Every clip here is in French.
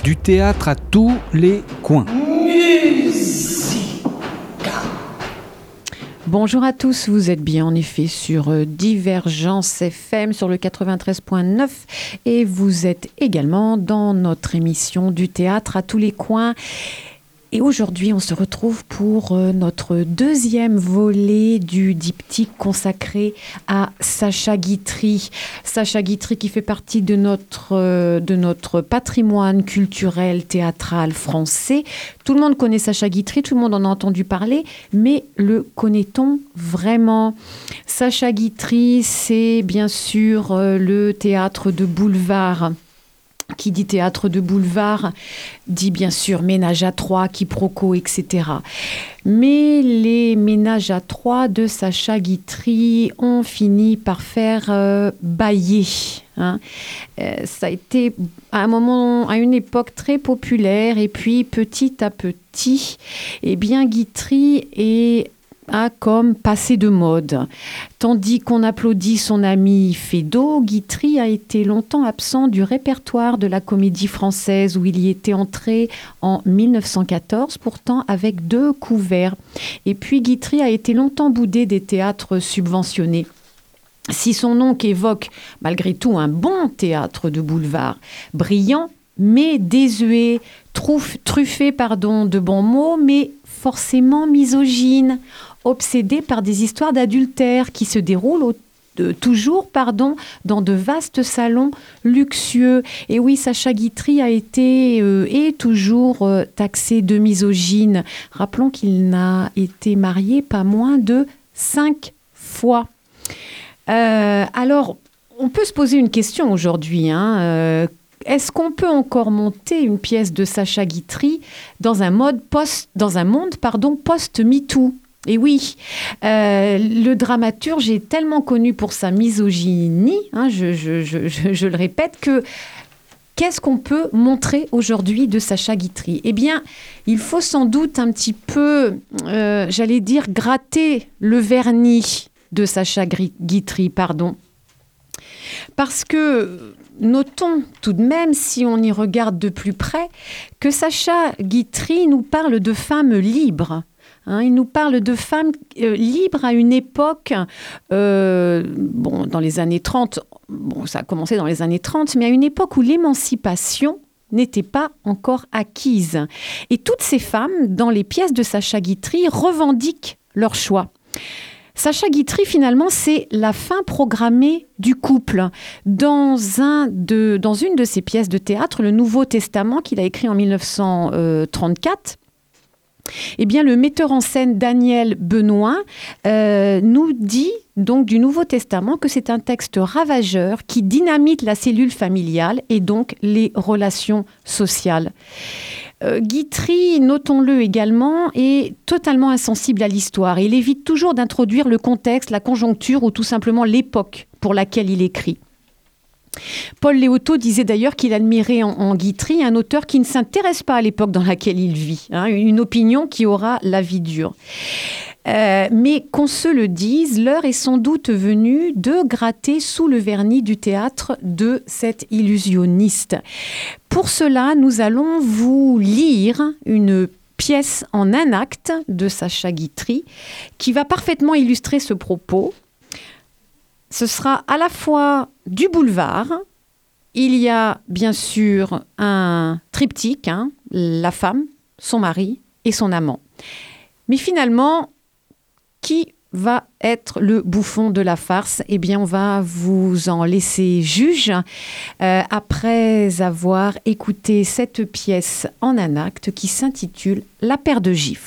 Du théâtre à tous les coins. Bonjour à tous, vous êtes bien en effet sur Divergence FM sur le 93.9 et vous êtes également dans notre émission du théâtre à tous les coins. Et aujourd'hui, on se retrouve pour notre deuxième volet du diptyque consacré à Sacha Guitry. Sacha Guitry qui fait partie de notre patrimoine culturel théâtral français. Tout le monde connaît Sacha Guitry, tout le monde en a entendu parler, mais le connaît-on vraiment ? Sacha Guitry, c'est bien sûr le théâtre de boulevard. Qui dit théâtre de boulevard, dit bien sûr ménage à trois, quiproquo, etc. Mais les ménages à trois de Sacha Guitry ont fini par faire bâiller. Ça a été à une époque très populaire et puis petit à petit, Guitry a comme passé de mode. Tandis qu'on applaudit son ami Feydeau, Guitry a été longtemps absent du répertoire de la Comédie Française où il y était entré en 1914, pourtant avec 2 couverts. Et puis Guitry a été longtemps boudé des théâtres subventionnés. Si son nom qu'évoque malgré tout un bon théâtre de boulevard, brillant, mais désuet, truffé de bons mots, mais forcément misogyne, obsédé par des histoires d'adultère qui se déroulent toujours dans de vastes salons luxueux. Et oui, Sacha Guitry a été et toujours taxé de misogyne. Rappelons qu'il n'a été marié pas moins de 5 fois. Alors, on peut se poser une question aujourd'hui. Est-ce qu'on peut encore monter une pièce de Sacha Guitry dans un monde post-MeToo ? Et oui, le dramaturge est tellement connu pour sa misogynie, je le répète, que qu'est-ce qu'on peut montrer aujourd'hui de Sacha Guitry ? Eh bien, il faut sans doute un petit peu, gratter le vernis de Sacha Guitry, Parce que notons tout de même, si on y regarde de plus près, que Sacha Guitry nous parle de femmes libres. Il nous parle de femmes libres à une époque, dans les années 30, ça a commencé dans les années 30, mais à une époque où l'émancipation n'était pas encore acquise. Et toutes ces femmes, dans les pièces de Sacha Guitry, revendiquent leur choix. Sacha Guitry, finalement, c'est la fin programmée du couple. Dans une de ses pièces de théâtre, le Nouveau Testament, qu'il a écrit en 1934, le metteur en scène Daniel Benoît nous dit donc du Nouveau Testament que c'est un texte ravageur qui dynamite la cellule familiale et donc les relations sociales. Guitry, notons-le également, est totalement insensible à l'histoire. Il évite toujours d'introduire le contexte, la conjoncture ou tout simplement l'époque pour laquelle il écrit. Paul Léotot disait d'ailleurs qu'il admirait en Guitry un auteur qui ne s'intéresse pas à l'époque dans laquelle il vit, une opinion qui aura la vie dure. Mais qu'on se le dise, l'heure est sans doute venue de gratter sous le vernis du théâtre de cet illusionniste. Pour cela, nous allons vous lire une pièce en un acte de Sacha Guitry qui va parfaitement illustrer ce propos. Ce sera à la fois du boulevard, il y a bien sûr un triptyque, la femme, son mari et son amant. Mais finalement, qui va être le bouffon de la farce ? Eh bien, on va vous en laisser juge après avoir écouté cette pièce en un acte qui s'intitule « La paire de gifles ».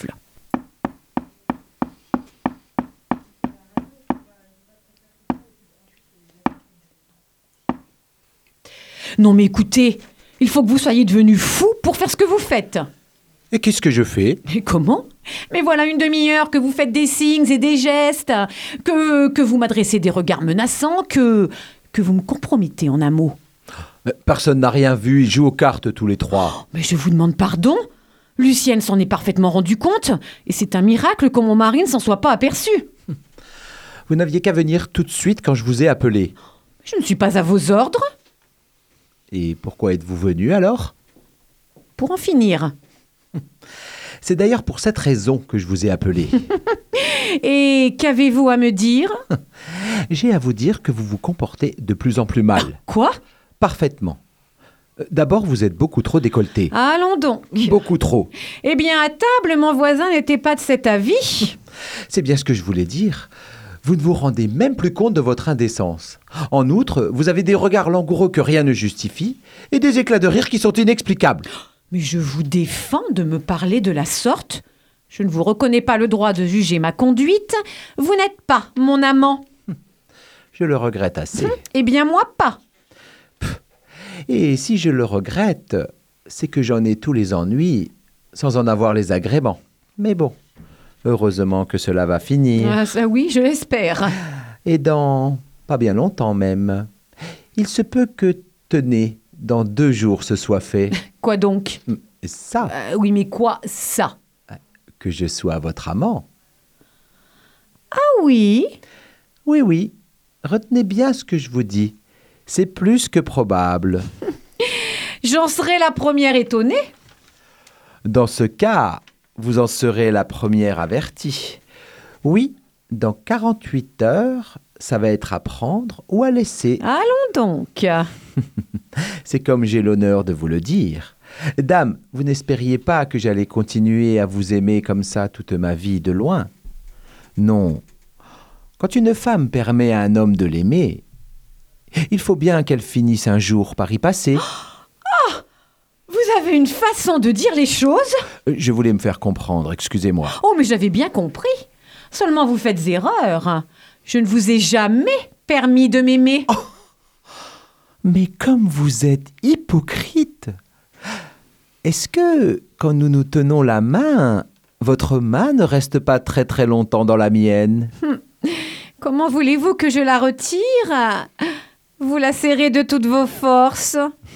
Non mais écoutez, il faut que vous soyez devenu fou pour faire ce que vous faites. Et qu'est-ce que je fais ? Et comment ? Mais voilà une demi-heure que vous faites des signes et des gestes, que vous m'adressez des regards menaçants, que vous me compromettez en un mot. Personne n'a rien vu, ils jouent aux cartes tous les trois. Mais je vous demande pardon ? Lucienne s'en est parfaitement rendue compte, et c'est un miracle que mon mari ne s'en soit pas aperçu. Vous n'aviez qu'à venir tout de suite quand je vous ai appelé. Je ne suis pas à vos ordres. Et pourquoi êtes-vous venu alors ? pour en finir. C'est d'ailleurs pour cette raison que je vous ai appelé. Et qu'avez-vous à me dire? J'ai à vous dire que vous vous comportez de plus en plus mal. Quoi? Parfaitement. D'abord, vous êtes beaucoup trop décolleté. Allons donc. Beaucoup trop. Eh bien, à table, mon voisin n'était pas de cet avis. C'est bien ce que je voulais dire. Vous ne vous rendez même plus compte de votre indécence. En outre, vous avez des regards langoureux que rien ne justifie et des éclats de rire qui sont inexplicables. Mais je vous défends de me parler de la sorte. Je ne vous reconnais pas le droit de juger ma conduite. Vous n'êtes pas mon amant. Je le regrette assez. Eh bien, moi pas. Et si je le regrette, c'est que j'en ai tous les ennuis sans en avoir les agréments. Mais bon, heureusement que cela va finir. Ah, ça oui, je l'espère. Et dans pas bien longtemps même. Il se peut que, tenez, dans 2 jours ce soit fait. Quoi donc? Ça, Oui, mais quoi, ça? que je sois votre amant. Ah oui? Oui, oui, retenez bien ce que je vous dis. C'est plus que probable. J'en serais la première étonnée. Dans ce cas, vous en serez la première avertie. Oui, dans 48 heures, ça va être à prendre ou à laisser. Allons donc. C'est comme j'ai l'honneur de vous le dire. Dame, vous n'espériez pas que j'allais continuer à vous aimer comme ça toute ma vie de loin. Non. Quand une femme permet à un homme de l'aimer, il faut bien qu'elle finisse un jour par y passer. Vous avez une façon de dire les choses. Je voulais me faire comprendre, excusez-moi. Oh, mais j'avais bien compris. Seulement vous faites erreur. Je ne vous ai jamais permis de m'aimer. Mais comme vous êtes hypocrite, est-ce que, quand nous nous tenons la main, votre main ne reste pas très très longtemps dans la mienne? Comment voulez-vous que je la retire? Vous la serrez de toutes vos forces.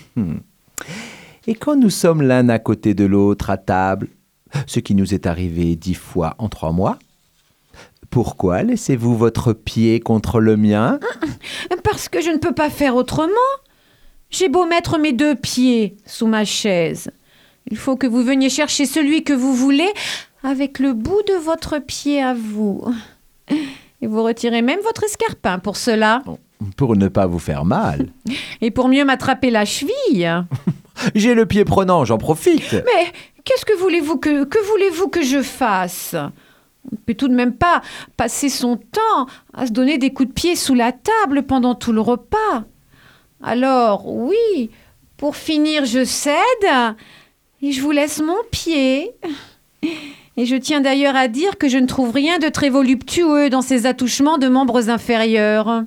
Et quand nous sommes l'un à côté de l'autre à table, ce qui nous est arrivé 10 fois en 3 mois, pourquoi laissez-vous votre pied contre le mien? Parce que je ne peux pas faire autrement. J'ai beau mettre mes 2 pieds sous ma chaise. Il faut que vous veniez chercher celui que vous voulez avec le bout de votre pied à vous. Et vous retirez même votre escarpin pour cela. Pour ne pas vous faire mal. Et pour mieux m'attraper la cheville. J'ai le pied prenant, j'en profite. Mais qu'est-ce que voulez-vous que voulez-vous que je fasse? On ne peut tout de même pas passer son temps à se donner des coups de pied sous la table pendant tout le repas. Alors, oui, pour finir, je cède et je vous laisse mon pied. Et je tiens d'ailleurs à dire que je ne trouve rien de très voluptueux dans ces attouchements de membres inférieurs.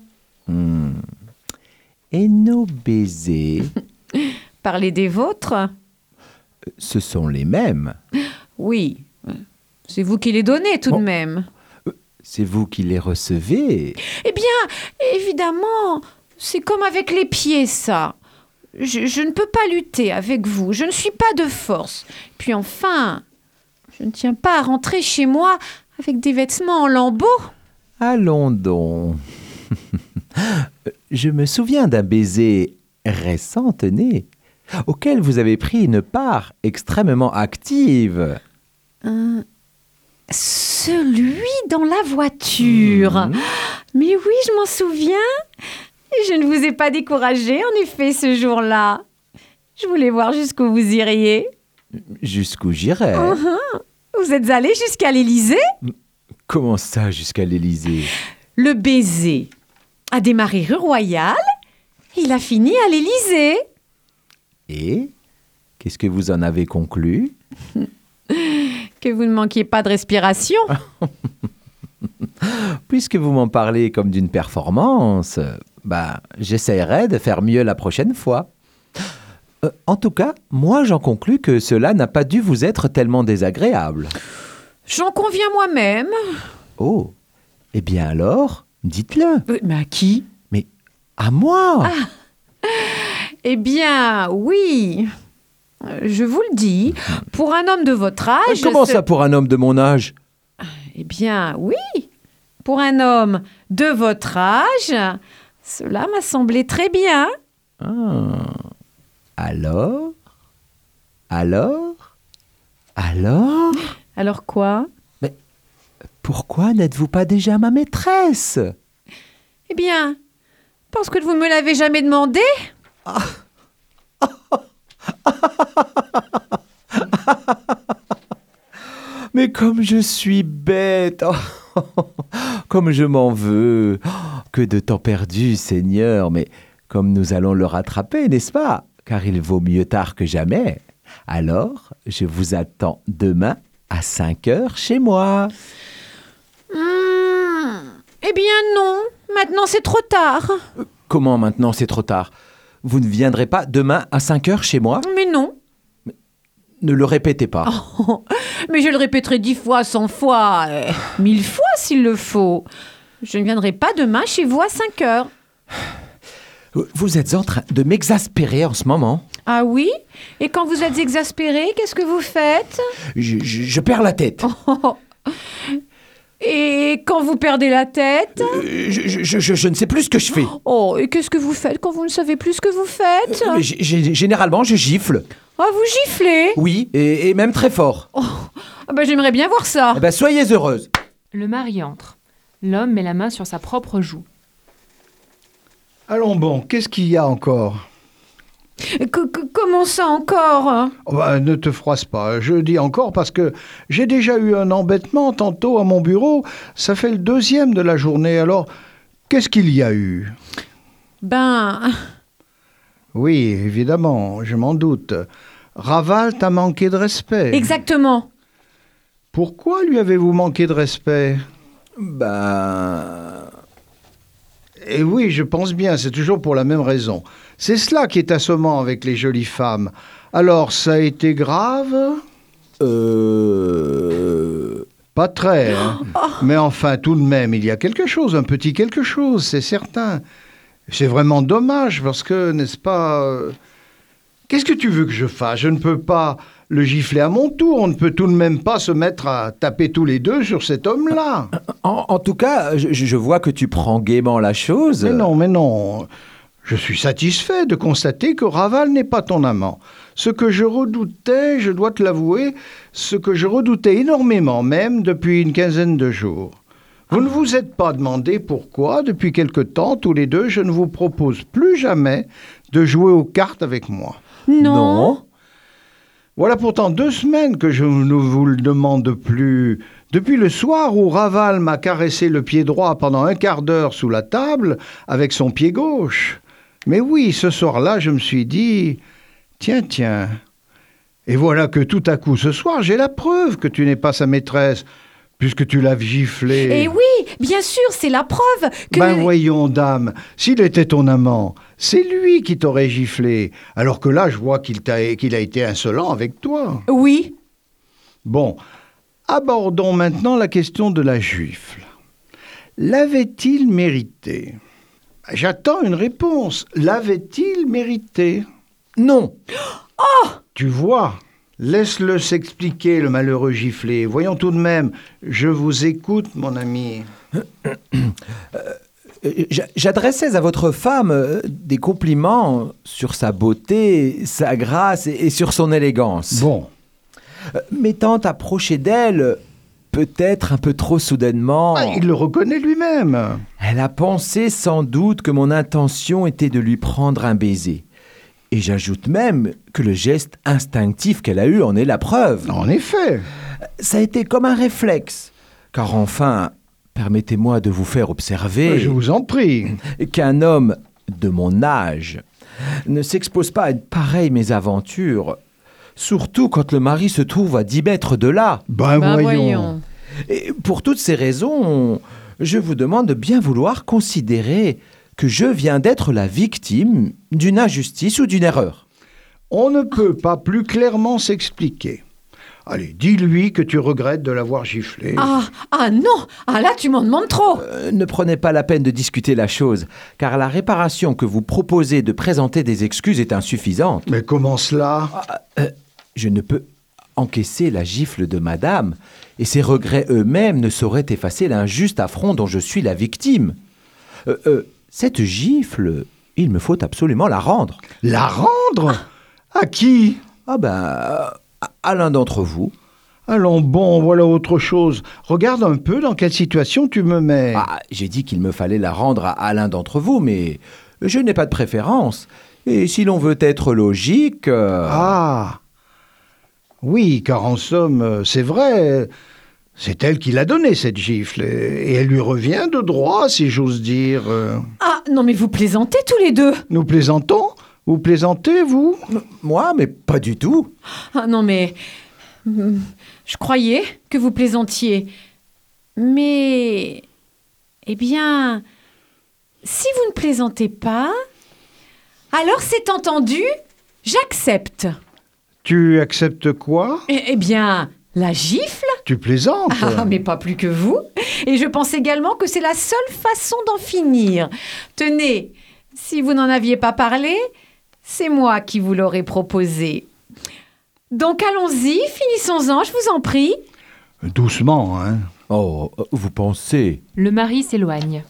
Et nos baisers, Parlez des vôtres? ce sont les mêmes. Oui, c'est vous qui les donnez tout de Bon. même. C'est vous qui les recevez. Eh bien, évidemment, c'est comme avec les pieds, ça. Je ne peux pas lutter avec vous, je ne suis pas de force. Puis enfin, je ne tiens pas à rentrer chez moi avec des vêtements en lambeaux. Allons donc. Je me souviens d'un baiser récent, tenez, auquel vous avez pris une part extrêmement active. Celui dans la voiture. Mais oui, je m'en souviens. Je ne vous ai pas découragé, en effet, ce jour-là. Je voulais voir jusqu'où vous iriez. Jusqu'où j'irais? Vous êtes allé jusqu'à l'Élysée? Comment ça, jusqu'à l'Élysée? Le baiser a démarré rue Royale, il a fini à l'Élysée. Et qu'est-ce que vous en avez conclu? Que vous ne manquiez pas de respiration. Puisque vous m'en parlez comme d'une performance, j'essaierai de faire mieux la prochaine fois. En tout cas, moi j'en conclus que cela n'a pas dû vous être tellement désagréable. J'en conviens moi-même. Oh, eh bien alors, dites-le. Mais à qui? Mais à moi. Eh bien, oui. Je vous le dis, pour un homme de votre âge... Comment ça pour un homme de mon âge? Eh bien, oui. Pour un homme de votre âge, cela m'a semblé très bien. Alors, Alors ? Alors quoi? Pourquoi n'êtes-vous pas déjà ma maîtresse ? Eh bien, parce que vous ne me l'avez jamais demandé. Mais comme je suis bête, comme je m'en veux, que de temps perdu, Seigneur, mais comme nous allons le rattraper, n'est-ce pas ? Car il vaut mieux tard que jamais. Alors, je vous attends demain à 5 heures chez moi. Eh bien non, maintenant c'est trop tard. Comment maintenant c'est trop tard ? Vous ne viendrez pas demain à 5 heures chez moi ? Mais non. Ne le répétez pas. Mais je le répéterai 10 fois, 100 fois, 1000 fois s'il le faut. Je ne viendrai pas demain chez vous à 5 heures. Vous êtes en train de m'exaspérer en ce moment. Ah oui? Et quand vous êtes exaspéré, qu'est-ce que vous faites? Je perds la tête. Et quand vous perdez la tête? Je ne sais plus ce que je fais. Oh, et qu'est-ce que vous faites quand vous ne savez plus ce que vous faites? Généralement, je gifle. Ah, vous giflez? Oui, et même très fort. J'aimerais bien voir ça. Soyez heureuse. Le mari entre. L'homme met la main sur sa propre joue. Allons bon, qu'est-ce qu'il y a encore ? Comment ça encore? Ne te froisse pas, je dis encore parce que j'ai déjà eu un embêtement tantôt à mon bureau. Ça fait le 2e de la journée, alors qu'est-ce qu'il y a eu ? Oui, évidemment, je m'en doute. Raval t'a manqué de respect. Exactement. Pourquoi lui avez-vous manqué de respect ? Et oui, je pense bien, c'est toujours pour la même raison. C'est cela qui est assommant avec les jolies femmes. Alors, ça a été grave ? Pas très, hein. Mais enfin, tout de même, il y a quelque chose, un petit quelque chose, c'est certain. C'est vraiment dommage, parce que, n'est-ce pas... Qu'est-ce que tu veux que je fasse ? Je ne peux pas le gifler à mon tour. On ne peut tout de même pas se mettre à taper tous les deux sur cet homme-là. En tout cas, je vois que tu prends gaiement la chose. Mais non. Je suis satisfait de constater que Raval n'est pas ton amant. Ce que je redoutais, je dois te l'avouer, ce que je redoutais énormément même depuis une quinzaine de jours. Vous ne vous êtes pas demandé pourquoi, depuis quelque temps, tous les deux, je ne vous propose plus jamais de jouer aux cartes avec moi. Non. Voilà pourtant 2 semaines que je ne vous le demande plus. Depuis le soir où Raval m'a caressé le pied droit pendant un quart d'heure sous la table avec son pied gauche. Mais oui, ce soir-là, je me suis dit, tiens. Et voilà que tout à coup, ce soir, j'ai la preuve que tu n'es pas sa maîtresse, puisque tu l'as giflé. Et oui, bien sûr, c'est la preuve que... Voyons, dame, s'il était ton amant, c'est lui qui t'aurait giflé, alors que là, je vois qu'il a été insolent avec toi. Oui. Bon, abordons maintenant la question de la gifle. L'avait-il mérité ? J'attends une réponse. L'avait-il mérité ? Non. Oh ! Tu vois ? Laisse-le s'expliquer, le malheureux giflé. Voyons tout de même. Je vous écoute, mon ami. J'adressais à votre femme des compliments sur sa beauté, sa grâce et sur son élégance. Bon. M'étant approché d'elle, peut-être un peu trop soudainement... il le reconnaît lui-même. Elle a pensé sans doute que mon intention était de lui prendre un baiser. Et j'ajoute même que le geste instinctif qu'elle a eu en est la preuve. En effet. Ça a été comme un réflexe. Car enfin, permettez-moi de vous faire observer... Je vous en prie. ...qu'un homme de mon âge ne s'expose pas à une pareille mésaventure, surtout quand le mari se trouve à 10 mètres de là. Voyons. Et pour toutes ces raisons, je vous demande de bien vouloir considérer que je viens d'être la victime d'une injustice ou d'une erreur. On ne peut pas plus clairement s'expliquer. Allez, dis-lui que tu regrettes de l'avoir giflé. Ah non. Là, tu m'en demandes trop. Ne prenez pas la peine de discuter la chose, car la réparation que vous proposez de présenter des excuses est insuffisante. Mais comment cela ? Je ne peux encaisser la gifle de madame, et ses regrets eux-mêmes ne sauraient effacer l'injuste affront dont je suis la victime. Cette gifle, il me faut absolument la rendre. La rendre ? À qui ? Ah ben, à l'un d'entre vous. Allons, bon, voilà autre chose. Regarde un peu dans quelle situation tu me mets. Ah, j'ai dit qu'il me fallait la rendre à l'un d'entre vous, mais je n'ai pas de préférence. Et si l'on veut être logique... Ah, oui, car en somme, c'est vrai, c'est elle qui l'a donnée, cette gifle, et elle lui revient de droit, si j'ose dire. Ah, non mais vous plaisantez tous les deux. Nous plaisantons? Vous plaisantez, vous? Moi, mais pas du tout. Ah non mais... Je croyais que vous plaisantiez. Mais... Eh bien... Si vous ne plaisantez pas... Alors c'est entendu, j'accepte. Tu acceptes quoi? Eh bien, la gifle? Tu plaisantes? Ah, mais pas plus que vous. Et je pense également que c'est la seule façon d'en finir. Tenez, si vous n'en aviez pas parlé, c'est moi qui vous l'aurais proposé. Donc allons-y, finissons-en, je vous en prie. Doucement, hein. Oh, vous pensez... Le mari s'éloigne.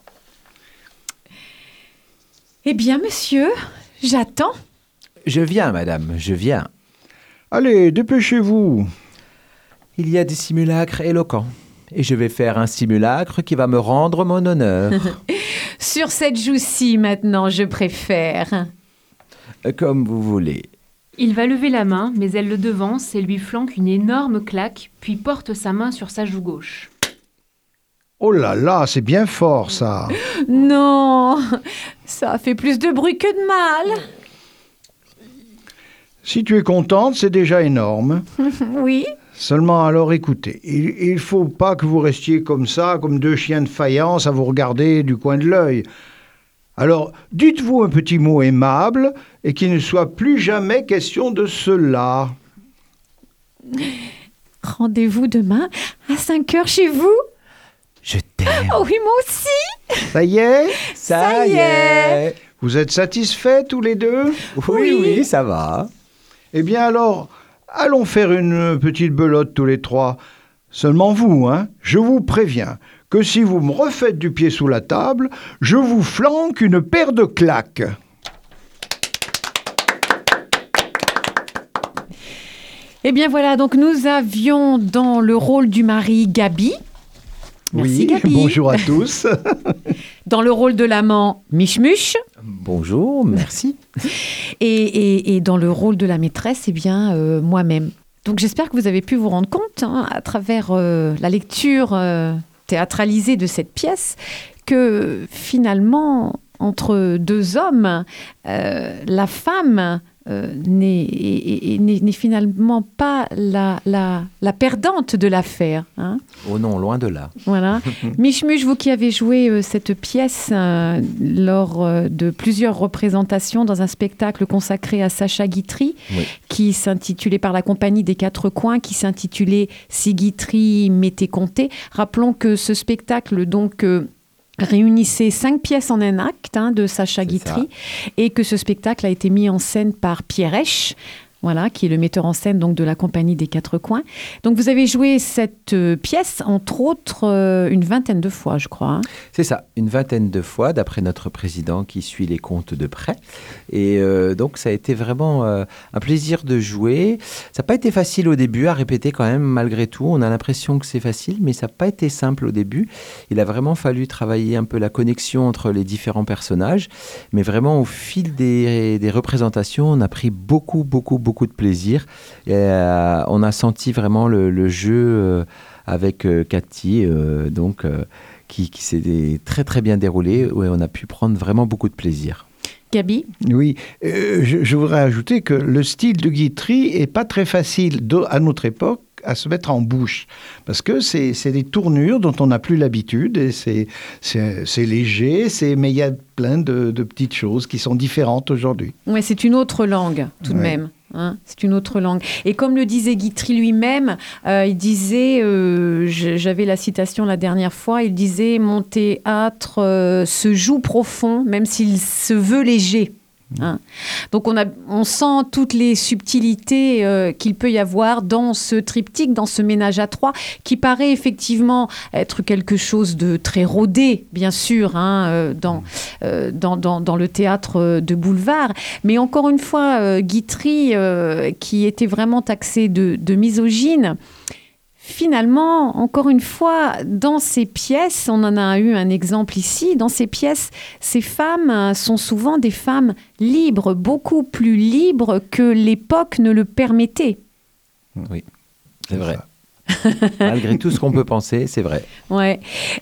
Eh bien, monsieur, j'attends. Je viens, madame, je viens. Allez, dépêchez-vous. Il y a des simulacres éloquents. Et je vais faire un simulacre qui va me rendre mon honneur. Sur cette joue-ci, maintenant, je préfère. Comme vous voulez. Il va lever la main, mais elle le devance et lui flanque une énorme claque, puis porte sa main sur sa joue gauche. Oh là là, c'est bien fort, ça. Non, ça fait plus de bruit que de mal. Si tu es contente, c'est déjà énorme. Oui. Seulement alors écoutez, il ne faut pas que vous restiez comme ça, comme deux chiens de faïence à vous regarder du coin de l'œil. Alors, dites-vous un petit mot aimable et qu'il ne soit plus jamais question de cela. Rendez-vous demain à 5 heures chez vous? Je t'aime. Oh oui, moi aussi. Ça y est? Ça y est. Vous êtes satisfaits tous les deux? Oui, ça va. Eh bien alors, allons faire une petite belote tous les trois. Seulement vous, hein, je vous préviens que si vous me refaites du pied sous la table, je vous flanque une paire de claques. Eh bien voilà, donc nous avions dans le rôle du mari Gabi. Merci Oui, Gabi. bonjour à tous. Dans le rôle de l'amant, Michmuch. Bonjour, merci. Et dans le rôle de la maîtresse, eh bien, moi-même. Donc j'espère que vous avez pu vous rendre compte, hein, à travers la lecture théâtralisée de cette pièce, que finalement, entre deux hommes, la femme n'est finalement pas la perdante de l'affaire. Hein. Oh non, loin de là. Voilà. Michmuch, vous qui avez joué cette pièce lors de plusieurs représentations dans un spectacle consacré à Sacha Guitry, Oui. qui s'intitulait par la Compagnie des Quatre Coins, qui s'intitulait Si Guitry m'était compté. Rappelons que ce spectacle, donc, réunissait 5 pièces en un acte, hein, de Sacha C'est Guitry, et que ce spectacle a été mis en scène par Pierre Esch, voilà, qui est le metteur en scène donc, de la Compagnie des Quatre Coins. Donc vous avez joué cette pièce, entre autres, une vingtaine de fois, je crois. Hein. C'est ça, une vingtaine de fois, d'après notre président qui suit les comptes de près. Et donc, ça a été vraiment un plaisir de jouer. Ça n'a pas été facile au début à répéter quand même, malgré tout. On a l'impression que c'est facile, mais ça n'a pas été simple au début. Il a vraiment fallu travailler un peu la connexion entre les différents personnages. Mais vraiment, au fil des représentations, on a pris beaucoup de plaisir. Et, on a senti vraiment le jeu avec Cathy, qui s'est très bien déroulé, où on a pu prendre vraiment beaucoup de plaisir. Gabi? Oui, je voudrais ajouter que le style de Guitry n'est pas très facile à notre époque à se mettre en bouche, parce que c'est des tournures dont on n'a plus l'habitude, et c'est léger, mais il y a plein de petites choses qui sont différentes aujourd'hui. Oui, c'est une autre langue, tout de même. Hein, c'est une autre langue. Et comme le disait Guitry lui-même, il disait, j'avais la citation la dernière fois, il disait « Mon théâtre se joue profond, même s'il se veut léger ». Hein. Donc on sent toutes les subtilités qu'il peut y avoir dans ce triptyque, dans ce ménage à trois, qui paraît effectivement être quelque chose de très rodé, bien sûr, hein, dans le théâtre de boulevard. Mais encore une fois, Guitry, qui était vraiment taxé de misogyne, finalement, encore une fois, dans ces pièces, on en a eu un exemple ici, dans ces pièces, ces femmes sont souvent des femmes libres, beaucoup plus libres que l'époque ne le permettait. Oui, c'est vrai. Malgré tout ce qu'on peut penser, c'est vrai. Ouais.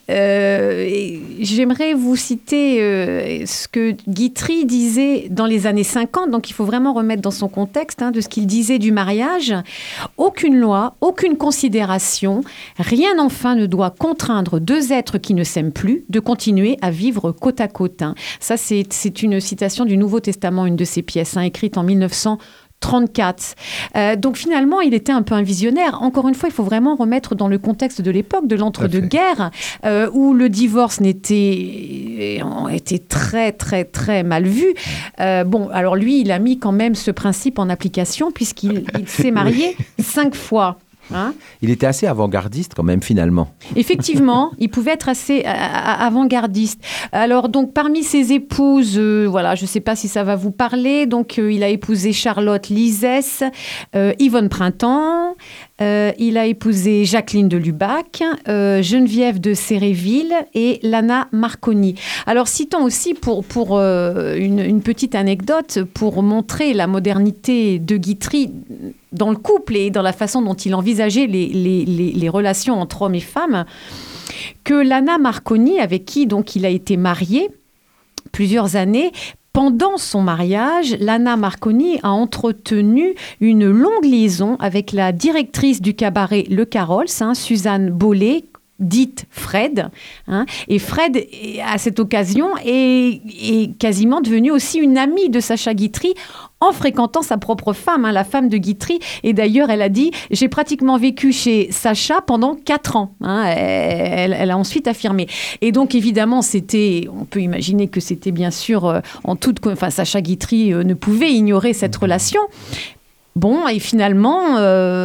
J'aimerais vous citer ce que Guitry disait dans les années 50, donc il faut vraiment remettre dans son contexte de ce qu'il disait du mariage. Aucune loi, aucune considération, rien enfin ne doit contraindre deux êtres qui ne s'aiment plus de continuer à vivre côte à côte. Ça, c'est une citation du Nouveau Testament, une de ses pièces, écrite en 1934. Donc finalement, il était un peu un visionnaire. Encore une fois, il faut vraiment remettre dans le contexte de l'époque, de l'entre-deux-guerres, où le divorce était très, très, très mal vu. Alors lui, il a mis quand même ce principe en application, puisqu'il s'est marié 5 fois. Hein? Il était assez avant-gardiste quand même, finalement. Effectivement, il pouvait être assez avant-gardiste. Alors, donc, parmi ses épouses, je ne sais pas si ça va vous parler. Donc, il a épousé Charlotte Lizès, Yvonne Printemps. Il a épousé Jacqueline de Lubac, Geneviève de Séréville et Lana Marconi. Alors, citons aussi pour une petite anecdote pour montrer la modernité de Guitry dans le couple et dans la façon dont il envisageait les relations entre hommes et femmes, que Lana Marconi, avec qui donc il a été marié plusieurs années, pendant son mariage, Lana Marconi a entretenu une longue liaison avec la directrice du cabaret Le Carrols, Suzanne Bollet, dite Fred. Et Fred, à cette occasion, est quasiment devenue aussi une amie de Sacha Guitry en fréquentant sa propre femme, la femme de Guitry. Et d'ailleurs, elle a dit « J'ai pratiquement vécu chez Sacha pendant 4 ans. » Elle a ensuite affirmé. Et donc, évidemment, on peut imaginer que c'était bien sûr, Sacha Guitry ne pouvait ignorer cette relation. Bon, et finalement,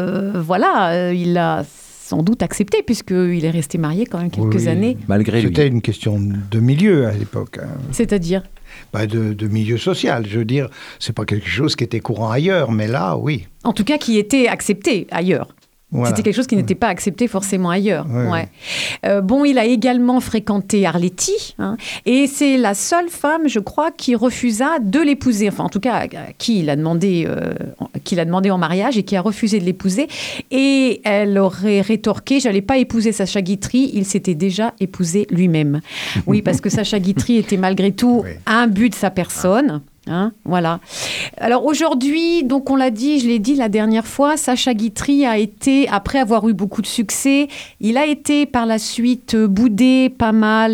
il a sans doute accepté, puisqu'il est resté marié quand même quelques années. Malgré lui. C'était une question de milieu à l'époque. C'est-à-dire de milieu social, je veux dire. C'est pas quelque chose qui était courant ailleurs, mais là, oui. En tout cas, qui était accepté ailleurs. Voilà. C'était quelque chose qui n'était pas accepté forcément ailleurs. Ouais. Il a également fréquenté Arletty, et c'est la seule femme, je crois, qui refusa de l'épouser. Enfin, en tout cas, qui l'a demandé en mariage et qui a refusé de l'épouser. Et elle aurait rétorqué « J'allais pas épouser Sacha Guitry, il s'était déjà épousé lui-même. » Oui, parce que Sacha Guitry était malgré tout imbu de sa personne. Voilà. Alors aujourd'hui, donc on l'a dit, je l'ai dit la dernière fois, Sacha Guitry a été, après avoir eu beaucoup de succès, il a été par la suite boudé pas mal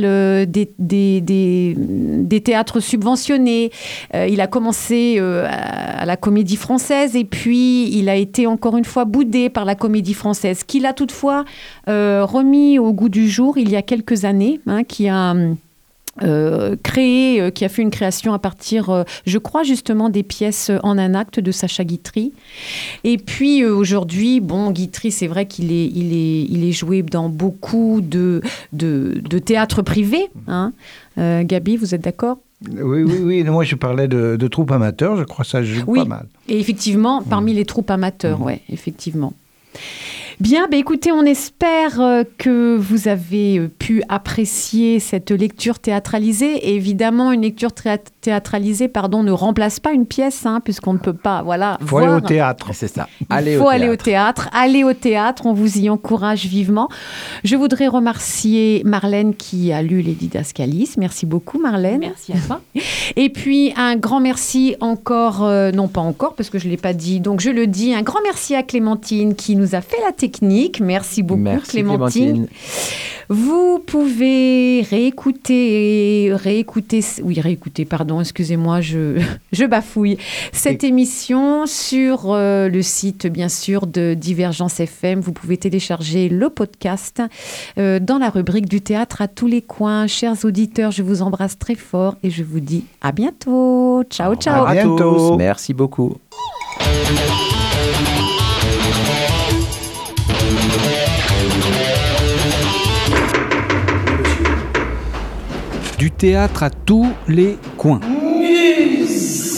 des théâtres subventionnés. Il a commencé à la Comédie Française et puis il a été encore une fois boudé par la Comédie Française, qu'il a toutefois remis au goût du jour il y a quelques années, qui a qui a fait une création à partir, je crois justement, des pièces en un acte de Sacha Guitry. Et puis aujourd'hui, Guitry, c'est vrai qu'il est joué dans beaucoup de théâtres privés. Gabi, vous êtes d'accord ? Oui. Moi, je parlais de troupes amateurs. Je crois que ça joue pas mal. Et effectivement, parmi les troupes amateurs, effectivement. Bien, écoutez, on espère que vous avez pu apprécier cette lecture théâtralisée. Et évidemment, une lecture théâtralisée, ne remplace pas une pièce, puisqu'on ne peut pas, Il faut aller au théâtre. C'est ça. Il faut aller au théâtre. Allez au théâtre, on vous y encourage vivement. Je voudrais remercier Marlène qui a lu les Didascalies. Merci beaucoup, Marlène. Merci à toi. Et puis, un grand merci encore, non pas encore, parce que je ne l'ai pas dit, donc je le dis, un grand merci à Clémentine qui nous a fait la technique. Merci beaucoup, Clémentine. Vous pouvez réécouter, excusez-moi, je bafouille, cette émission sur le site, bien sûr, de Divergence FM. Vous pouvez télécharger le podcast dans la rubrique du théâtre à tous les coins. Chers auditeurs, je vous embrasse très fort et je vous dis à bientôt. Ciao, ciao. À tous. Merci beaucoup. Du théâtre à tous les coins.